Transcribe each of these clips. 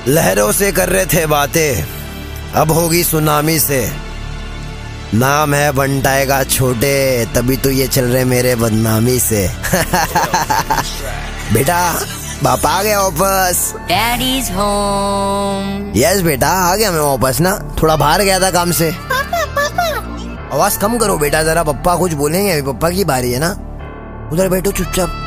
लहरों से कर रहे थे बातें, अब होगी सुनामी से। नाम है बंटाएगा छोटे, तभी तो ये चल रहे मेरे बदनामी से। बेटा पापा आ गया वापस। Daddies home. यस बेटा आ गया मैं वापस ना, थोड़ा बाहर गया था काम से। आवाज कम करो बेटा जरा, पप्पा कुछ बोलेंगे, अभी पप्पा की बारी है ना। उधर बैठो चुपचाप।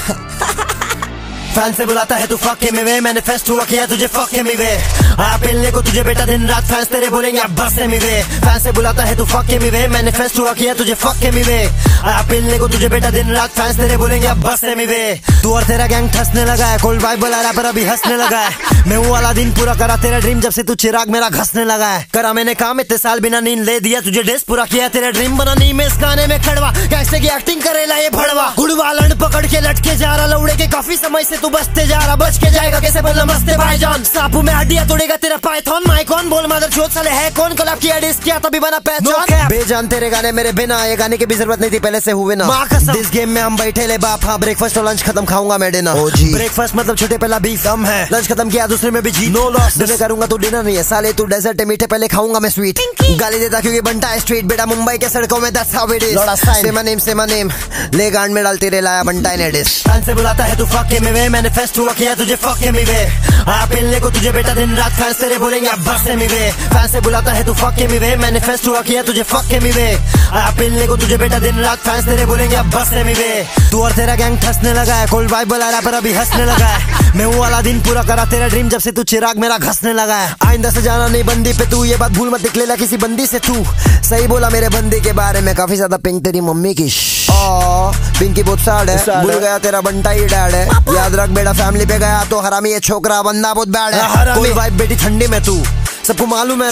फैन से बुलाता है तू फक के में वे, मैनिफेस्ट हुआ किया तुझे फक के में वे। आया पिलने को तुझे बेटा दिन रात, फैंस तेरे बोलेंगे अब बस से में वे। फैन से बुलाता है तू फक के में वे, मैनिफेस्ट हुआ किया तुझे फक के में वे। आया पिलने को तुझे बेटा दिन रात, फैंस तेरे बोलेंगे अब बस से में वे। तू और तेरा गैंग ठसने लगा है, कोल्ड वाइब बुला रहा पर अभी हंसने लगा है। मैं वो वाला दिन पूरा करा तेरा ड्रीम, जब से तू चिराग मेरा घसने लगा है। करा मैंने काम इतने साल बिना नींद ले दिया तुझे डेस, पूरा किया तेरा ड्रीम बना नी में इस गाने में खड़वा। कैसे की एक्टिंग करेला ये भड़वा, गुड़वा लंड पकड़ के लटके जा रहा लौड़े के, काफी समय से तू बचते जा रहा, बच के जाएगा कैसे बोल नमस्ते भाईजान। सांपू में हड्डियां तोड़ेगा तेरा पाइथन, माय कौन बोल मदर चोट साले है कौन, कलाब किया डिस किया तभी बना पहचान। बेजान तेरे गाने मेरे बिना, ये गाने की भी जरूरत नहीं थी पहले से हुए ना। इस गेम में हम बैठे ले बाप, हाँ ब्रेकफास्ट और लंच खत्म खाऊंगा मैं डिनर। ब्रेकफास्ट मतलब छोटे पहला बीफ दम है, लंच खत्म किया दूसरे में भी जी नो लॉस। डिनर करूंगा तो डिनर नहीं है साले, तू डेजर्ट है मीठे पहले खाऊंगा मैं स्वीट। गाली देता क्योंकि बनता है स्ट्रीट, बेटा मुंबई के सड़कों में दैट्स हाउ इट इज। से my name ले गांड में डालते रे लाया बनता है नेडिस। फैन से बुलाता है तू फक के में वे, मैनिफेस्ट हुआ किया तुझे फक के में वे। आया पिलने को तुझे बेटा दिन रात, फैंस तेरे बोलेंगे अब बस से में वे। फैन से बुलाता है तू फक के में वे, मैनिफेस्ट हुआ किया तुझे फक के में वे। आया पिलने को तुझे बेटा दिन रात, फैंस तेरे बोलेंगे अब बस से में वे। तू और तेरा गैंग ठसने लगा है, कोल्ड वाइब बुला रहा पर अभी हंसने लगा है। मैं वो वाला दिन पूरा करा तेरा ड्रीम, जब से तू चिराग मेरा घसने लगा है। आइंदा से जाना नहीं बंदी पे तू, ये बात भूल मत निकलेला किसी बंदी से तू। सही बोला मेरे बंदी के बारे में, काफी ज्यादा पिंक तेरी मम्मी की। पिंकी बहुत साड है, भूल गया तेरा बंटा ही डैड है। याद रख बेटा फैमिली पे गया तो हरामी, ये छोकरा बंदा बहुत बैड है। कोई वाइब बेटी ठंडी में तू, सबको मालूम है।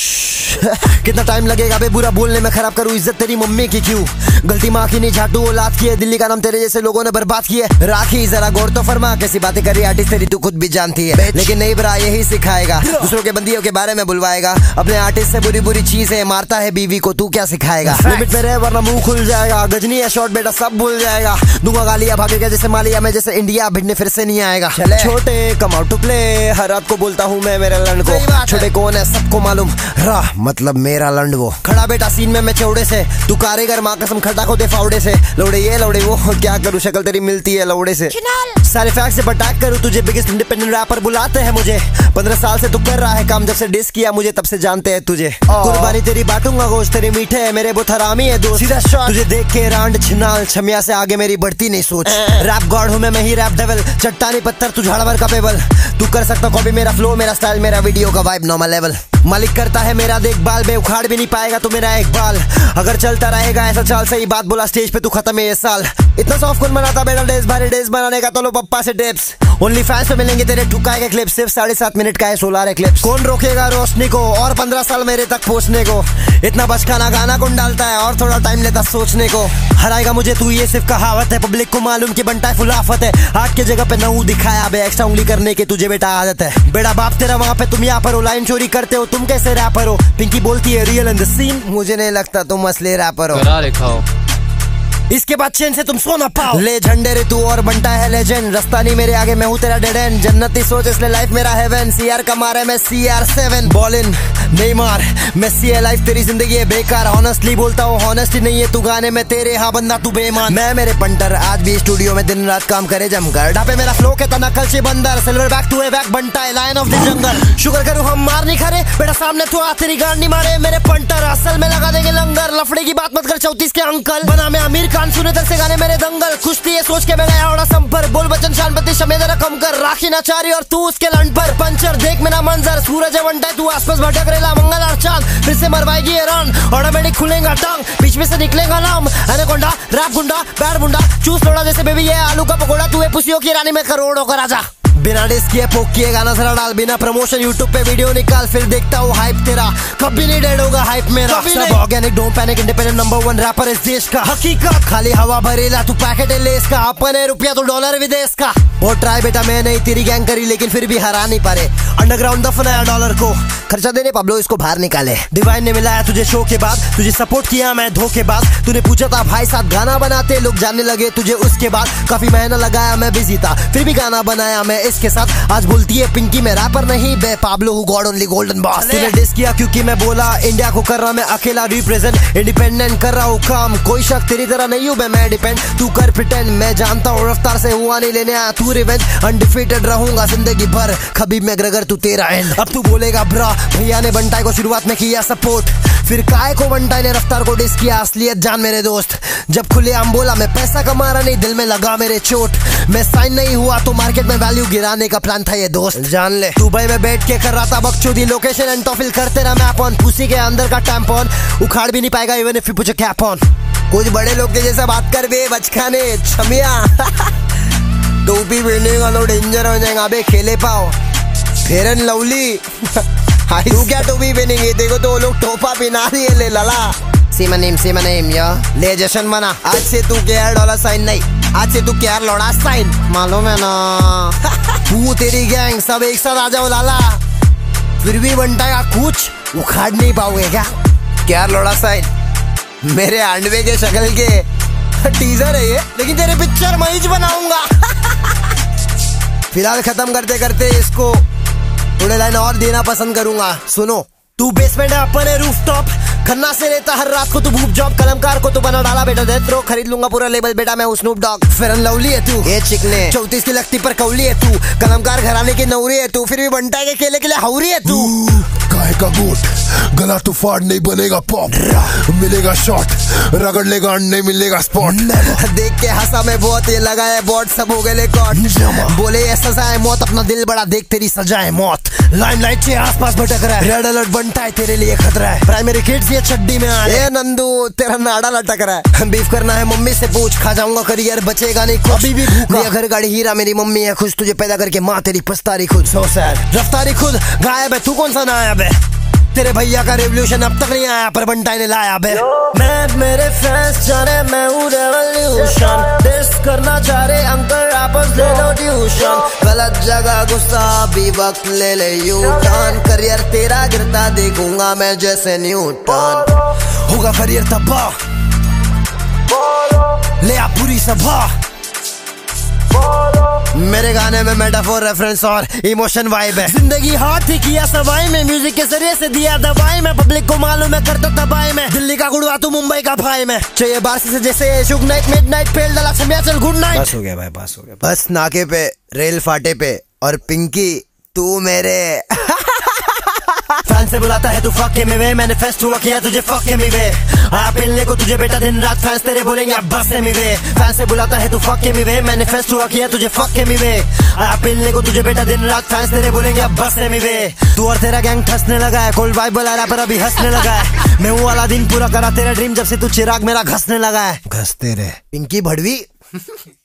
कितना टाइम लगेगा बे बुरा बोलने में, खराब करूँ इज्जत तेरी मम्मी की क्यों। गलती माँ की नहीं झाटू औलाद की है, दिल्ली का नाम तेरे जैसे लोगों ने बर्बाद किया है। राखी जरा गौर तो फरमा, कैसी बातें करी आर्टिस्ट तेरी तू खुद भी जानती है। लेकिन नहीं ब्रा यही सिखाएगा, दूसरों के बंदियों के बारे में बुलवाएगा। अपने आर्टिस्ट से बुरी बुरी चीजें मारता है बीवी को, तू क्या सिखाएगा। लिमिट में रहे वरना मुंह खुल जाएगा, गजनी है शॉर्ट बेटा सब भूल जाएगा। दूंगा गालियां भागेगा जैसे मालिया में, जैसे इंडिया भिड़ने फिर से नहीं आएगा। छोटे कम आउट टू प्ले, हर रात को बोलता हूँ मैं मेरे लंड को। छोटे कौन है सबको मालूम, राह मतलब मेरा लंड वो। खड़ा बेटा सीन में मैं चौड़े से, तू कारीगर माँ कसम खड़ा को दे फावड़े से। लौड़े ये लौड़े वो, क्या करूँ शक्ल तेरी मिलती है लौड़े से। सारे फैक्ट से अटैक करूँ तुझे, बिगेस्ट इंडिपेंडेंट रैपर बुलाते हैं मुझे। 15 साल से तू कर रहा है काम, जब से डिस किया मुझे तब से जानते हैं तुझे। कुर्बानी तेरी बांटूंगा गोश्त, तेरे मीठे है मेरे बहुत हरामी है दोस्त। सीधा शॉट तुझे देख के रांड छिनाल, छमिया से आगे मेरी बढ़ती नहीं सोच। रैप गॉड हूँ मैं ही रैप डेविल, चट्टानी पत्थर तू झाड़ भर का पेबल। तू कर सकता कॉपी मेरा फ्लो, मेरा स्टाइल, मेरा वीडियो का वाइब नॉर्मल लेवल। मालिक करता है मेरा देखभाल, बे उखाड़ भी नहीं पाएगा तू मेरा एक बाल। अगर चलता रहेगा ऐसा चाल, सही बात बोला स्टेज पे तू खत्म है ये साल। इतना सॉफ्ट कौन बनाता बेटा डेज, भारी डेज बनाने का तो लो पप्पा से टिप्स। ओनली फैंस पे मिलेंगे तेरे ठुकाए के क्लिप्स, सिर्फ 7.5 मिनट का है 16 क्लिप्स। कौन रोकेगा रोशनी को और 15 साल मेरे तक पहुंचने को। इतना बचकाना गाना कौन डालता है और थोड़ा टाइम लेता सोचने को। हराएगा मुझे तू ये सिर्फ कहावत है, पब्लिक को मालूम की बनता है फुल आफत है। हाथ के जगह पे नहू दिखाया बे, एक्स्ट्रा उंगली करने की तुझे बेटा आदत है। बेटा बाप तेरा वहाँ पे, तुम यहाँ पर हो, लाइन चोरी करते हो तुम कैसे रैपर हो। पिंकी बोलती है रियल इन द सीन, मुझे नहीं लगता तुम असली रैपर हो। इसके बाद चैन से तुम सोना पाओ। ले झंडे रे तू और बनता है लेजेंड, रास्ता नहीं मेरे आगे मैं हूँ तेरा डेड एंड। जन्नती सोच इसलिए लाइफ मेरा हेवन, CR का मारे मैं CR7। बॉल इन नहीं मार मेसी है लाइफ, तेरी जिंदगी है बेकार। ऑनेस्टली बोलता हूँ ऑनेस्टी नहीं है तू गाने में तेरे, हाँ बंदा तू बेईमान। मैं मेरे पंटर आज भी स्टूडियो में दिन रात काम करे जमकर। ढापे मेरा फ्लो के तना कल से बंदर, silver back to a back बनता है lion of the jungle. Sugar करूँ हम मार नहीं खरे बेटा, सामने तो आ तेरी गांड नहीं मारे मेरे पंटर। असल में लगा देंगे लंगर, लफड़े की बात मत कर 34 के अंकल। बना मैं अमीर खान सुने तर से गाने मेरे दंगल। कुश्ती ये सोच के मैं गया ओड़ा संपर, बोल बचन शानपति शमेदरा कम कर। राखी नाचारी और तू उसके लंड पर पंचर, देख मेरा मंजर। सूरज है वंटा तू आसपास भटक रेला, मंगल और चांद फिर से मरवाएगी ये रन। ऑटोमेटिक खुलेगा टंग, बीच में से निकलेगा नाम। एनाकोंडा रैप गुंडा बैड बुंडा, चूस लोड़ा जैसे बेबी ये आलू का पकोड़ा। तू है पुसियों की रानी में करोड़ों का राजा। बिना डिस्क किए पोक किए गाना जरा डाल, बिना प्रमोशन यूट्यूब पे वीडियो निकाल, फिर देखता हूँ हाइप तेरा। कभी नहीं डेड होगा हाइप मेरा, सब organic don't panic, independent number 1 rapper इस देश का। हकीकत खाली हवा भरेला तू पैकेट है लेस का, अपने रुपया तो डॉलर विदेश का। और ट्राई बेटा मैं नहीं तेरी गैंग करी, लेकिन फिर भी हरा नहीं पारे। अंडरग्राउंड दफनाया डॉलर को, खर्चा देने पब्लो इसको बाहर निकाले। डिवाइन ने मिलाया तुझे शो के बाद, तुझे सपोर्ट किया मैं धोखेबाज। तूने पूछा था भाई साथ गाना बनाते, लोग जानने लगे तुझे उसके बाद। काफी महीना लगाया मैं बिजी था, फिर भी गाना बनाया मैं इसके साथ आज बोलती है पिंकी मैं रैपर नहीं बे पाब्लो हूँ गॉड ओनली गोल्डन बॉस। तूने डिस किया क्योंकि मैं बोला इंडिया को कर रहा मैं अकेला रिप्रेजेंट, इंडिपेंडेंट कर रहा हूँ काम, कोई शक तेरी तरह नहीं हूँ मैं डिपेंड, तू कर प्रिटेंड मैं जानता हूँ रफ्तार से हुआ नहीं लेने आया तू रिवेंज, अनडिफीटेड रहूंगा जिंदगी भर खबीब मैग्रेगर तू तेरा एंड। अब तू बोलेगा ब्रा भैया ने बंटाई को शुरुआत में किया सपोर्ट, फिर काय को बंटाई ने रफ्तार को डिस किया, असलियत जान मेरे दोस्त जब खुलेआम बोला मैं पैसा कमा रहा नहीं दिल में लगा मेरे चोट, मैं साइन नहीं हुआ तो मार्केट में वैल्यू गिराने का प्लान था ये दोस्त जान ले। दुबई में बैठ के कर रहा था बकचोदी लोकेशन एंड टॉफिल करते रहा मैप ऑन, पुसी के अंदर का टैम्प ऑन उखाड़ भी नहीं पाएगा even if you put a cap on. कुछ बड़े लोग के जैसा बात कर बे बचकाने छमिया टोपी पहनने का तो डेंजर हो जाएगा बे खेले पाओ फेयर एंड लवली तू क्या टोपी पहनेंगे देखो तो लोग टोपा पहना दिए ले लला। सीमा नेम या ले जशन मना आज से तू $$, नहीं आज से तू क्या लौड़ा साइन मालूम है ना तू तेरी गैंग सब एक साथ आ जाओ लाला, फिर भी बंटाया कुछ उखाड़ नहीं पाओगे क्या लौड़ा साइन मेरे अंडवे के शक्ल के टीजर है ये लेकिन तेरे पिक्चर मैं ही बनाऊंगा। फिलहाल खत्म करते करते इसको थोड़े लाइन और देना पसंद करूंगा सुनो। तू बेसमेंट है अपन है रूफटॉप खन्ना से रहता हर रात को तू भूप जॉब कलमकार को तू बना डाला बेटा डेथ रो खरीद लूंगा पूरा लेबल बेटा मैं Snoop Dogg Fair and Lovely है तू ये चिकने 34 की लगती पर कौली है तू कलमकार घराने की नौरी है तू फिर भी बंटा के केले के लिए हौरी है तू काय का गोट गला तो फाड़ नहीं बनेगा पॉप मिलेगा शॉट रगड़ लेगा नहीं मिलेगा स्पॉट देख के हंसा मैं बहुत ये लगा है बॉट सब हो गए कॉट बोले ये सजा है मौत अपना दिल बड़ा देख तेरी सजा है मौत लाइमलाइट से आसपास भटक रहा है रेड अलर्ट बनता है तेरे लिए खतरा है प्राइमरी किड्स ये चड्डी में आ रहे नंदू तेरा नाड़ा लटक रहा है बीफ करना है मम्मी से पूछ खा जाऊंगा करियर बचेगा नहीं कुछ अभी भी भूखा घर गाड़ी हीरा मेरी मम्मी है खुश तुझे पैदा करके माँ तेरी पछतारी खुद सो सैड रफ्तारी खुद गायब है तू कौन सा नायब है तेरे भैया का रेवोल्यूशन अब तक नहीं आया पर बंटाई ने लाया बे मैं मेरे फ्रेंड्स जाने मैं हूँ रेवोल्यूशन टेस्ट करना चाह रहे अंकल आपस ले लो ट्यूशन गलत जगह गुस्सा भी वक्त ले ले यू टर्न करियर तेरा गिरता देखूंगा मैं जैसे न्यूटन होगा करियर तबाह ले आ पूरी सभा मेरे गाने में मेटाफोर रेफरेंस और इमोशन वाइब है जिंदगी हाथ ही किया सवाई में म्यूजिक के जरिए से दिया दवाई में पब्लिक को मालूम है करता तबाही में दिल्ली का गुड़वा तू मुंबई का भाई में चाहिए बारसी से जैसे शुग नाइट मिडनाइट फेल डाला छमिया चल गुड नाइट बस हो गया भाई बस हो गया बस नाके पे रेल फाटे पे और पिंकी तू मेरे फैन से बुलाता है तू फक के वे मैनिफेस्ट हुआ किया तुझे फक के वे आया पिलने को तुझे बेटा दिन रात फैंस तेरे बोलेंगे अब बस वे फैन से बुलाता है तू फक के वे मैनिफेस्ट हुआ किया तुझे फक के वे आया पिलने को तुझे बेटा दिन रात फैंस तेरे बोलेंगे अब बस वे तू और तेरा गैंग ठसने लगा है कोल्ड वाइब बुला रहा पर अभी हंसने लगा है मैं वो वाला दिन पूरा करा तेरा ड्रीम जब से तू चिराग मेरा घसने लगा है घसते रहे पिंकी भड़वी